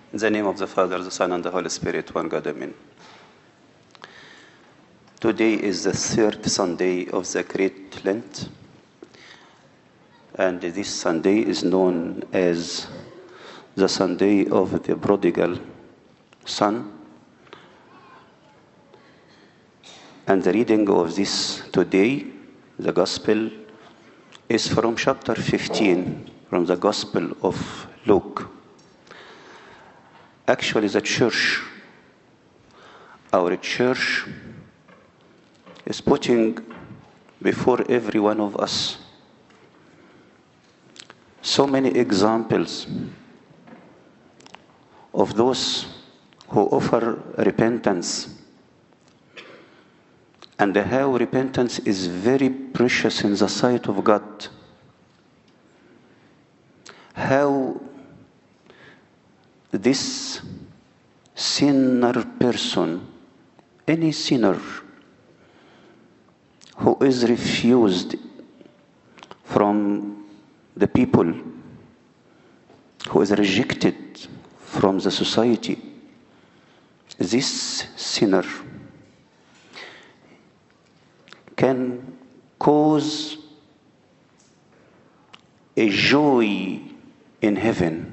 In the name of the Father, the Son, and the Holy Spirit, one God, amen. Today is the third Sunday of the Great Lent, and this Sunday is known as the Sunday of the Prodigal Son. And the reading of this today, the Gospel, is from chapter 15, from the Gospel of Luke. Actually, the church, our church, is putting before every one of us so many examples of those who offer repentance, and how repentance is very precious in the sight of God. How this sinner person, any sinner who is refused from the people, who is rejected from the society, this sinner can cause a joy in heaven.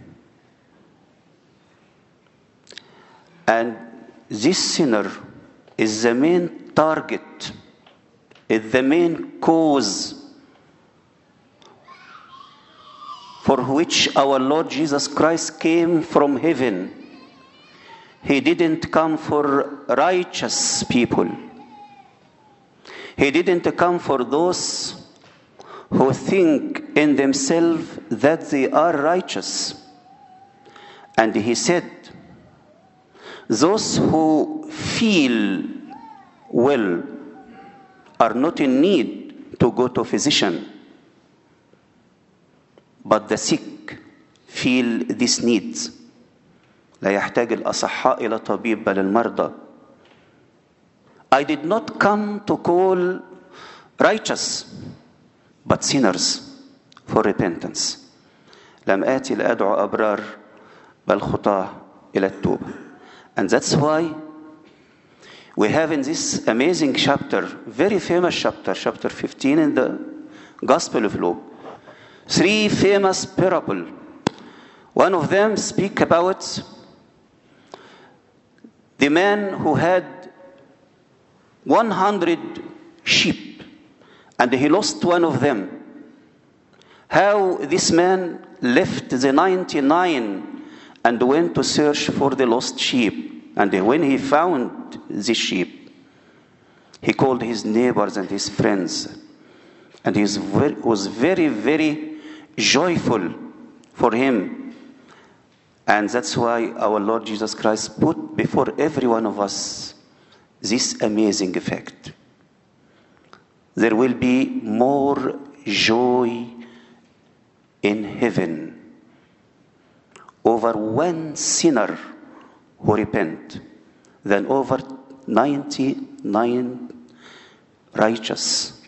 And this sinner is the main target, is the main cause for which our Lord Jesus Christ came from heaven. He didn't come for righteous people. He didn't come for those who think in themselves that they are righteous. And he said, those who feel well are not in need to go to a physician, but the sick feel these needs. لا يحتاج الأصحاء إلى طبيب بل المرضى. I did not come to call righteous, but sinners for repentance. لم آتي لأدعو أبرار بل خطاة إلى التوبة. And that's why we have in this amazing chapter, very famous chapter, chapter 15 in the Gospel of Luke, three famous parables. One of them speak about the man who had 100 sheep, and he lost one of them. How this man left the 99 and went to search for the lost sheep. And when he found the sheep, he called his neighbors and his friends. And he was very, very joyful for him. And that's why our Lord Jesus Christ put before every one of us this amazing fact. There will be more joy in heaven over one sinner who repent than over 99 righteous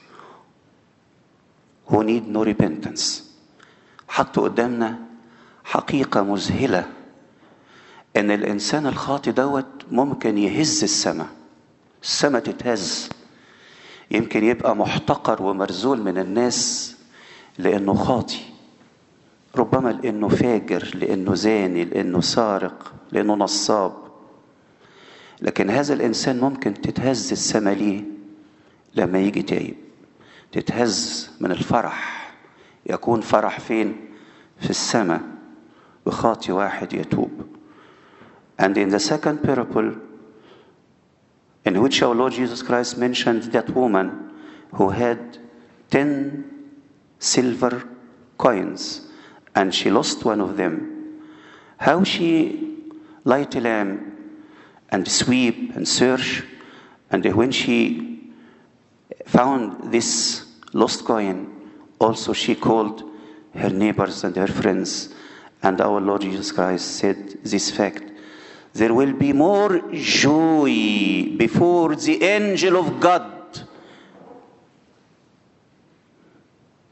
who need no repentance. حطوا قدامنا حقيقة مذهلة إن الإنسان الخاطئ دوت ممكن يهز السماء تتهز. يمكن يبقى محتقر ومرزول من الناس لأنه خاطئ، ربما لأنه فاجر، لأنه زاني، لأنه سارق، لأنه نصاب. لكن هذا الإنسان ممكن تتهز السماء ليه لما يجي تايب، تتهز من الفرح. يكون فرح فين؟ في السماء بخاطئ واحد يتوب. And in the second parable, in which our Lord Jesus Christ mentioned that woman who had 10 silver coins, and she lost one of them. How she light a lamp and sweep and search, and when she found this lost coin, also she called her neighbors and her friends. And our Lord Jesus Christ said this fact: there will be more joy before the angel of God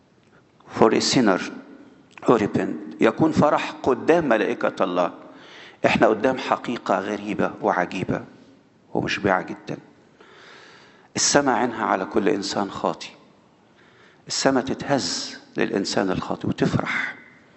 for a sinner who repent. يكون فرح قدام ملائكة الله احنا قدام حقيقة غريبة وعجيبة ومشبعة جدا. السماء عينها على كل إنسان خاطي. السماء تتهز للإنسان الخاطي وتفرح.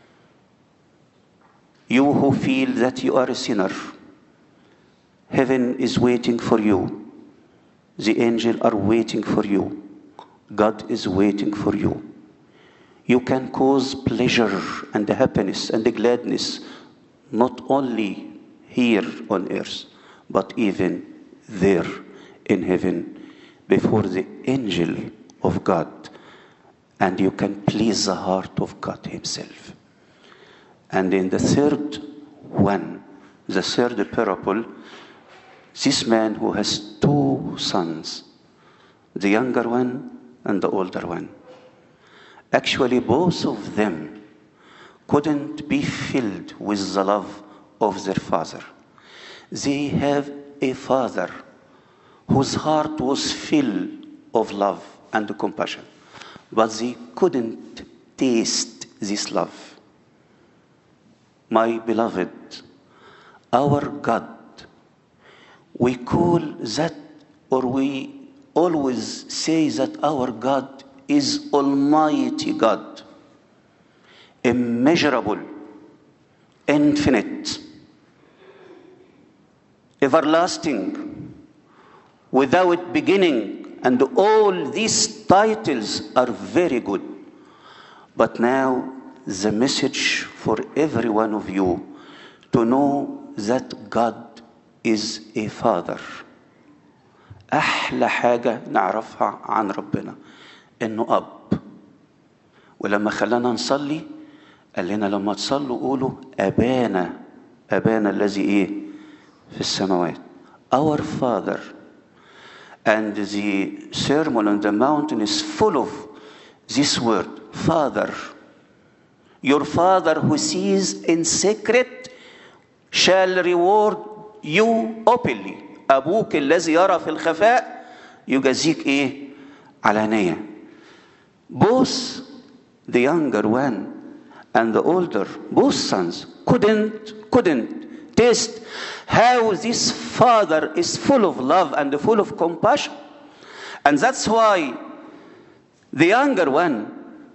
You who feel that you are a sinner, heaven is waiting for you. The angels are waiting for you. God is waiting for you. You can cause pleasure and happiness and gladness not only here on earth, but even there in heaven before the angel of God. And you can please the heart of God himself. And in the third one, the third parable, this man who has two sons, the younger one and the older one, actually both of them couldn't be filled with the love of their father. They have a father whose heart was filled of love and compassion, but they couldn't taste this love. My beloved, our God, we call that, or we always say that our God is Almighty God, immeasurable, infinite, everlasting, without beginning, and all these titles are very good. But now the message for every one of you to know that God is a Father. أحلى حاجة نعرفها عن ربنا إنه أب. ولما خلانا نصلي قال لنا لما تصلوا قولوا أبانا، أبانا الذي إيه في السماوات. Our Father. And the Sermon on the Mountain is full of this word, Father. Your Father who sees in secret shall reward you openly. أبوك الذي يرى في الخفاء يجازيك إيه؟ علانية. Both the younger one and the older, both sons, couldn't taste how this father is full of love and full of compassion. And that's why the younger one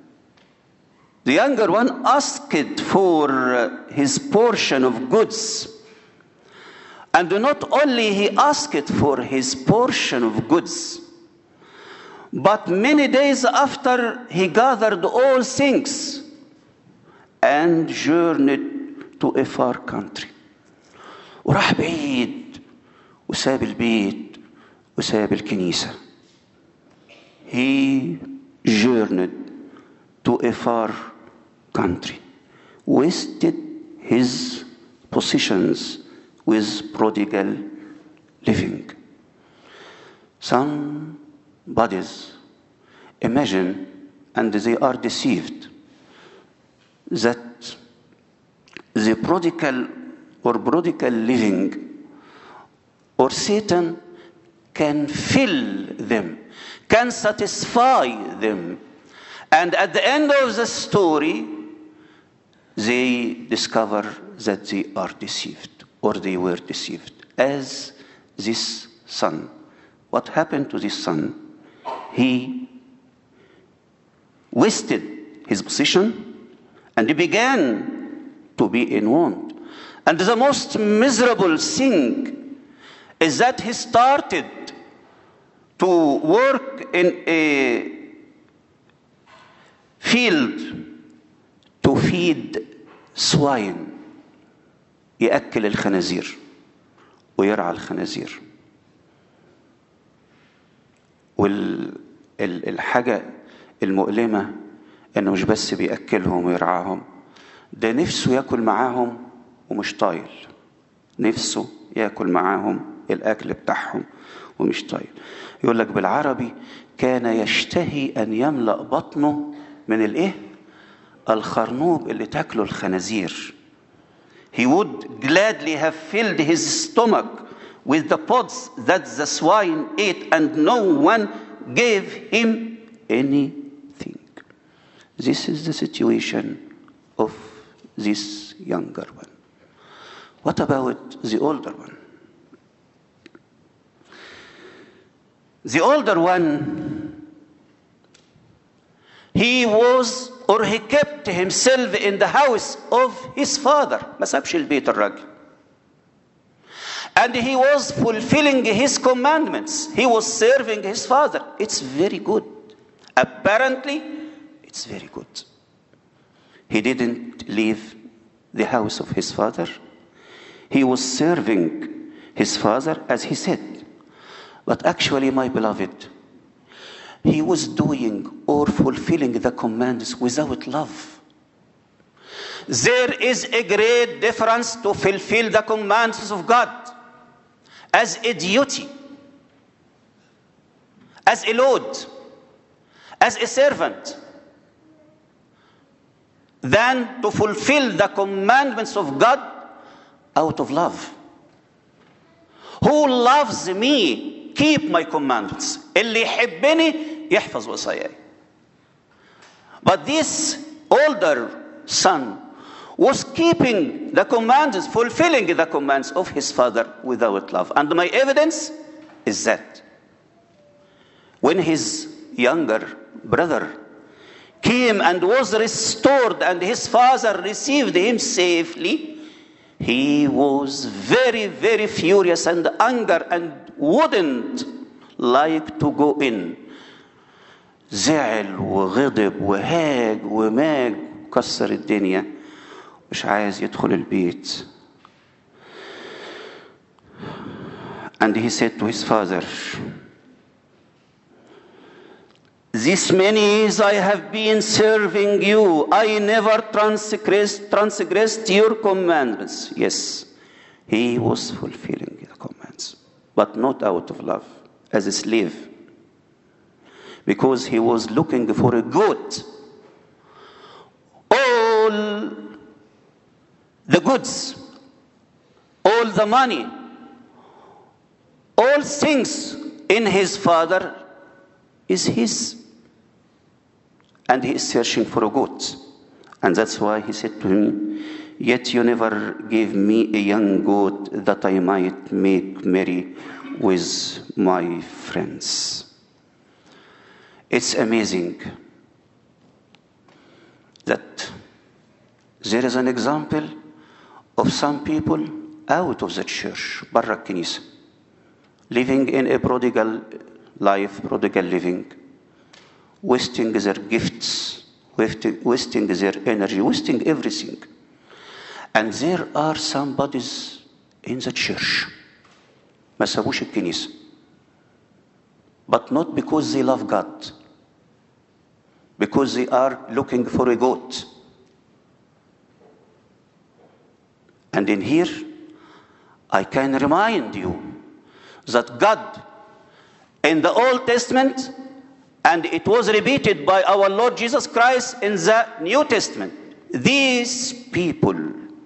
asked for his portion of goods. And not only he asked for his portion of goods, but many days after he gathered all things and journeyed to a far country. وراح بعيد وساب البيت وساب الكنيسة. He journeyed to a far country, wasted his possessions with prodigal living. Some bodies imagine, and they are deceived, that the prodigal living or Satan can fill them, can satisfy them. And at the end of the story, they discover that they are deceived, or they were deceived, as this son. What happened to this son? He wasted his position, and he began to be in want. And the most miserable thing is that he started to work in a field to feed swine. يأكل الخنازير ويرعى الخنازير. والحاجة المؤلمة انه مش بس بيأكلهم ويرعاهم، ده نفسه يأكل معاهم ومش طايل. نفسه يأكل معاهم الأكل بتاعهم ومش طايل. يقول لك بالعربي كان يشتهي أن يملأ بطنه من الإيه؟ الخرنوب اللي تاكله الخنازير. He would gladly have filled his stomach with the pods that the swine ate, and no one gave him anything. This is the situation of this younger one. What about the older one? The older one, he kept himself in the house of his father. ما سابش البيت الراجل. And he was fulfilling his commandments. He was serving his father. It's very good. Apparently, it's very good. He didn't leave the house of his father. He was serving his father, as he said. But actually, my beloved, he was doing or fulfilling the commands without love. There is a great difference to fulfill the commands of God as a duty, as a load, as a servant, than to fulfill the commandments of God out of love. Who loves me keep my commandments. اللي يحبني يحفظ وصاياي. But this older son was keeping the commands, fulfilling the commands of his father without love. And my evidence is that when his younger brother came and was restored and his father received him safely, he was very, very furious and angry and wouldn't like to go in. زعل وغضب وهاج وماج وكسر الدنيا. مش عايز يدخل البيت. And he said to his father, "This many years I have been serving you. I never transgressed your commandments." Yes, he was fulfilling the commands, but not out of love, as a slave. Because he was looking for a good. All the goods, all the money, all things in his father is his. And he is searching for a good. And that's why he said to me, "Yet you never gave me a young goat that I might make merry with my friends." It's amazing that there is an example of some people out of the church, برا الكنيسة, living in a prodigal life, prodigal living, wasting their gifts, wasting their energy, wasting everything. And there are some bodies in the church, ما سابوش الكنيسة, but not because they love God, because they are looking for a goat. And in here, I can remind you that God in the Old Testament, and it was repeated by our Lord Jesus Christ in the New Testament, these people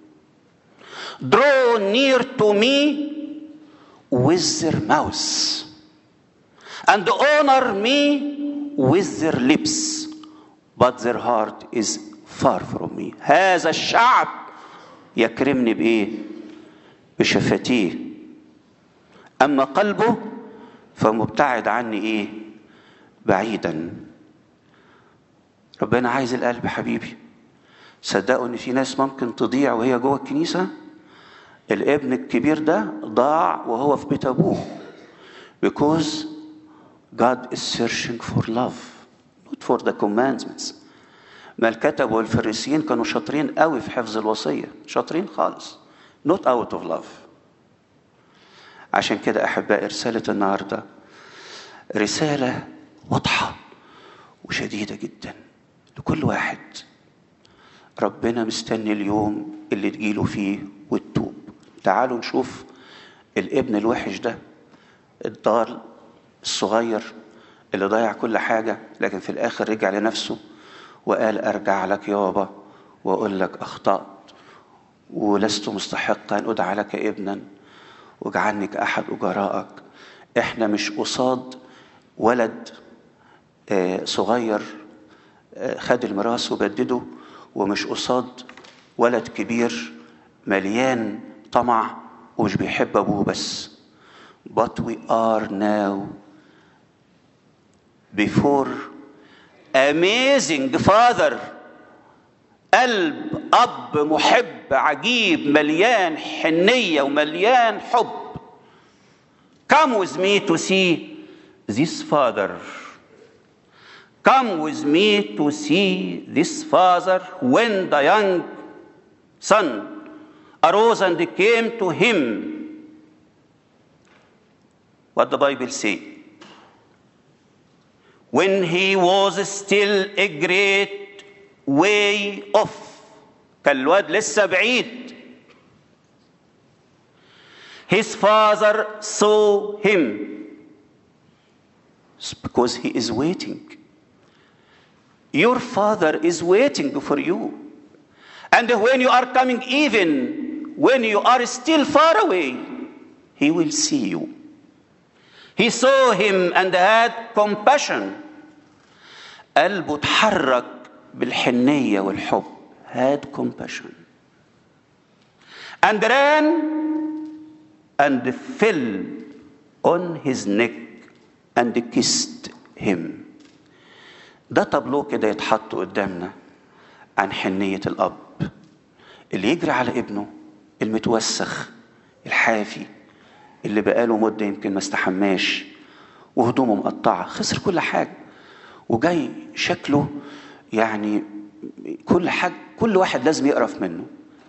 draw near to me with their mouths and honor me with their lips, but their heart is far from me. هذا الشعب يكرمني بإيه؟ بشفتيه. أما قلبه فمبتعد عني إيه؟ بعيدا. ربنا عايز القلب حبيبي. صدقوا إن في ناس ممكن تضيع وهي جوه الكنيسة. الابن الكبير ده ضاع وهو في بيت أبوه. Because God is searching for love, not for the commandments. ما الكتب والفريسيين كانوا شاطرين قوي في حفظ الوصية، شاطرين خالص. not out of love. عشان كده أحبائي رسالة النهاردة رسالة واضحة وشديدة جدا لكل واحد. ربنا مستني اليوم اللي تجيله فيه وتتوب. تعالوا نشوف الابن الوحش ده، الضال الصغير اللي ضيع كل حاجة، لكن في الآخر رجع لنفسه وقال أرجع لك يابا وأقول لك أخطأت ولست مستحقا أن أدعى لك ابنا واجعلني كأحد أجرائك. إحنا مش قصاد ولد صغير خد الميراث وبدده، ومش قصاد ولد كبير مليان طمع ومش بيحب أبوه بس. But we are now before amazing Father. قلب أب محب عجيب مليان حنية ومليان حب. Come with me to see this Father. Come with me to see this Father. When the young son arose and came to him, what the Bible say? When he was still a great way off. كالواد لسه بعيد. His father saw him. It's because he is waiting. Your father is waiting for you. And when you are coming, even when you are still far away, he will see you. He saw him and had compassion. قلبه اتحرك بالحنية والحب. Had compassion. And ran and fell on his neck and kissed him. ده طابلوه كده يتحط قدامنا عن حنية الأب اللي يجري على ابنه المتوسخ الحافي اللي بقاله مدة يمكن ما استحماش وهدومه مقطعة خسر كل حاجة وجاي شكله يعني كل حاجة كل واحد لازم يقرف منه.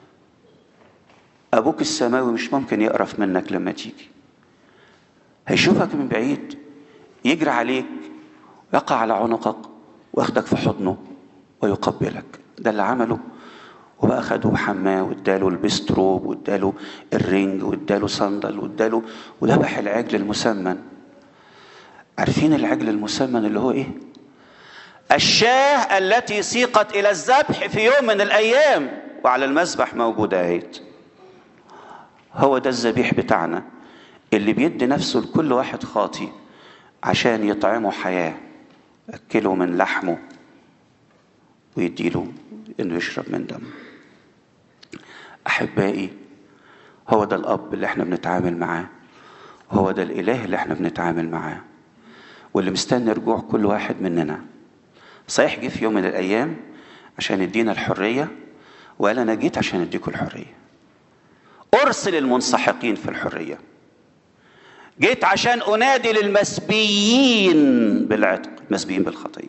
أبوك السماوي مش ممكن يقرف منك لما تيجي. هيشوفك من بعيد يجري عليك ويقع على عنقك واخدك في حضنه ويقبلك. ده اللي عمله. وبقى خدوه حماه واداله البستروب واداله الرنج واداله صندل واداله وذبح العجل المسمن. عارفين العجل المسمن اللي هو ايه؟ الشاه التي سيقت الى الذبح في يوم من الايام وعلى المذبح موجوده اهيت. هو ده الذبيح بتاعنا اللي بيدي نفسه لكل واحد خاطي عشان يطعمه حياه. أكله من لحمه ويديله إنه يشرب من دمه. أحبائي هو ده الأب اللي احنا بنتعامل معاه. هو ده الإله اللي احنا بنتعامل معاه واللي مستني رجوع كل واحد مننا. صحيح جه في يوم من الأيام عشان يدينا الحرية وقال أنا جيت عشان أديكم الحرية. أرسل المنسحقين في الحرية. جيت عشان أنادي للمسبيين بالعتق مسبيين بالخطية.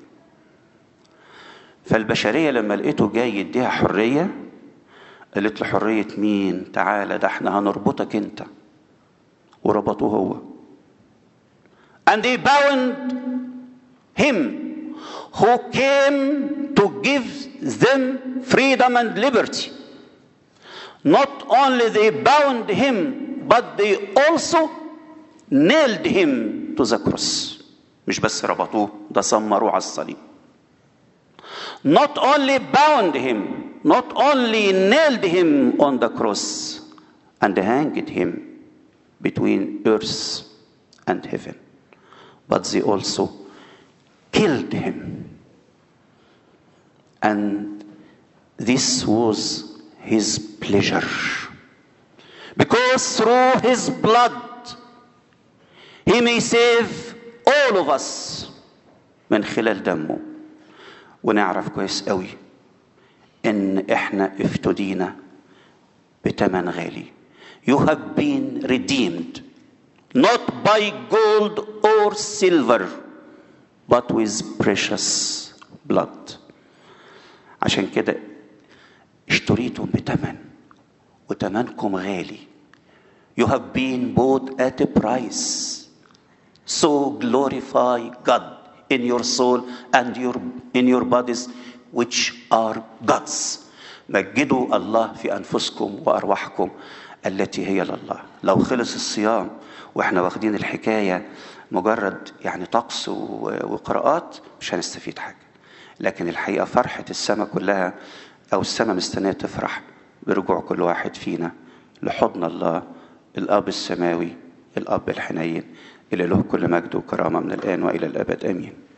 فالبشرية لما لقيته جاي يديها حرية قالت له حرية مين؟ تعالى ده احنا هنربطك انت. وربطوه هو. And they bound him who came to give them freedom and liberty. Not only they bound him but they also nailed him to the cross. مش بس ربطوه ده سمروه على الصليب. Not only bound him, not only nailed him on the cross and hanged him between earth and heaven, but they also killed him. And this was his pleasure. Because through his blood he may save all of us. من خلال دمه. ونعرف كويس قوي ان احنا افتدينا بتمن غالي. You have been redeemed not by gold or silver but with precious blood. عشان كده اشتريتم بتمن وتمنكم غالي. You have been bought at a price. So glorify God in your soul and in your bodies which are God's. مجدوا الله في أنفسكم وأرواحكم التي هي لله. لو خلص الصيام وإحنا واخدين الحكاية مجرد يعني طقس وقراءات مش هنستفيد حاجة. لكن الحقيقة فرحة السماء كلها أو السماء مستنية تفرح برجوع كل واحد فينا لحضن الله الأب السماوي الأب الحنين اللي له كل مجد وكرامة من الآن وإلى الأبد آمين.